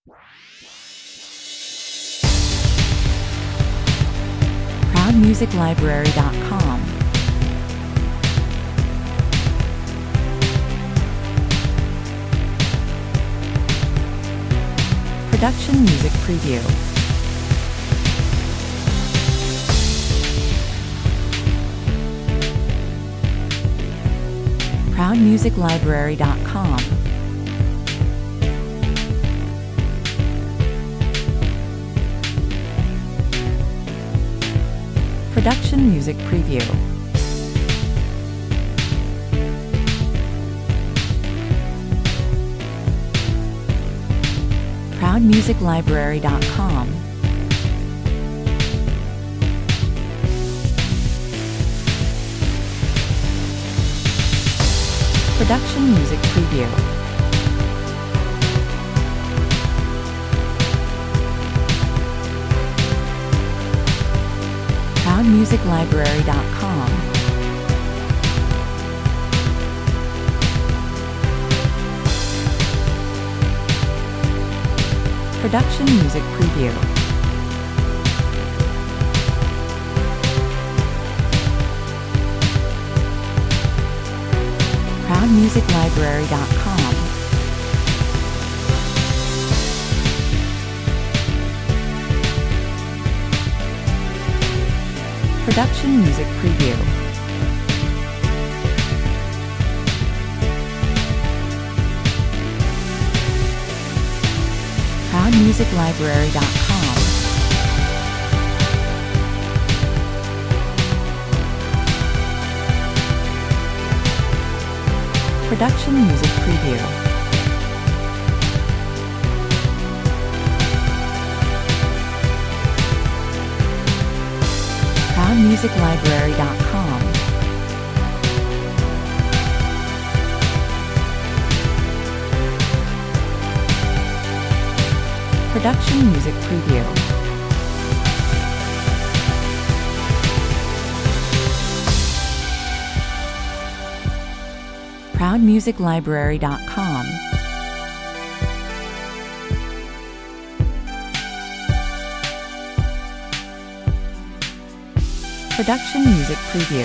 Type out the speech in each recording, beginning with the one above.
ProudMusicLibrary.com. Production Music Preview. ProudMusicLibrary.com. Production Music Preview. ProudMusicLibrary.com. Production Music Preview. ProudMusicLibrary.com. Production Music Preview. ProudMusicLibrary.com. Production Music Preview. ProudMusicLibrary.com. Production Music Preview. ProudMusicLibrary.com. Production Music Preview. ProudMusicLibrary.com. Production Music Preview.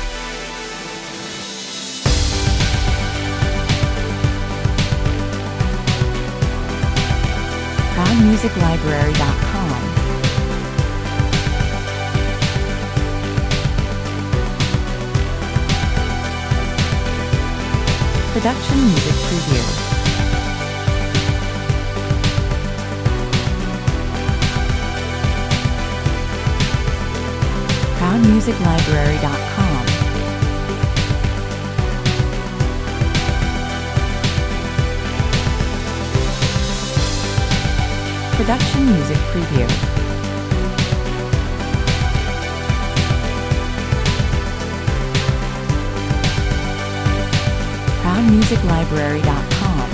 ProudMusicLibrary.com. Production Music Preview. ProudMusicLibrary.com. Production Music Preview. ProudMusicLibrary.com.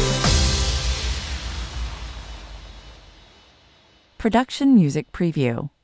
Production Music Preview.